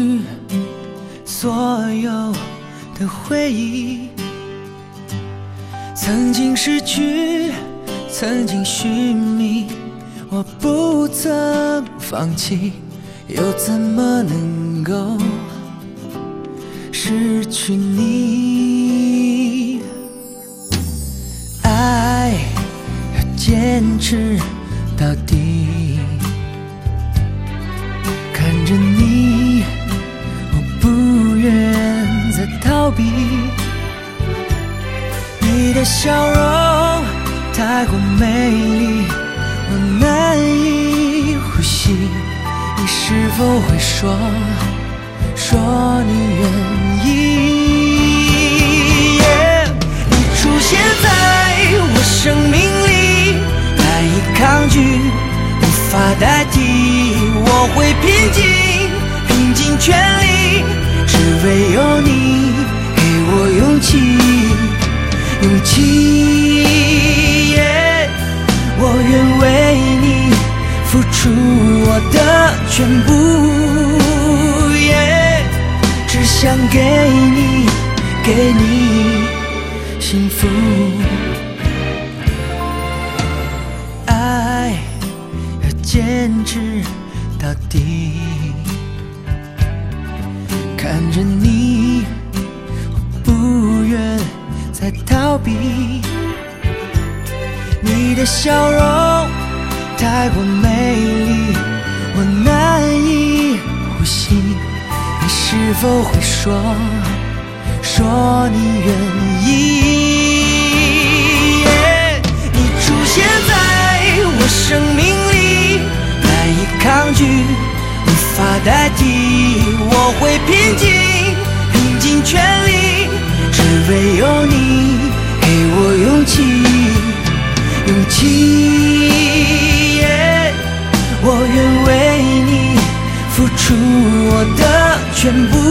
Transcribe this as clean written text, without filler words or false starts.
去所有的回忆，曾经失去，曾经寻觅，我不曾放弃，又怎么能够失去你？爱要坚持到底，看着你，我不愿再逃避。你的笑容太过美丽，我难以呼吸。你是否会说你愿意？你出现在我生命里，难以抗拒，无法代替。我会拼尽全力，只为有你给我勇气。我愿为你付出我的全部，只想给你幸福。爱要坚持到底，看着你，我不愿再逃避。你的笑容太过美丽，我难以呼吸。你是否会说你愿意？你出现在我生命里，难以抗拒，无法代替。我会拼尽全力，只为有你给我勇气。我愿为你付出我的全部，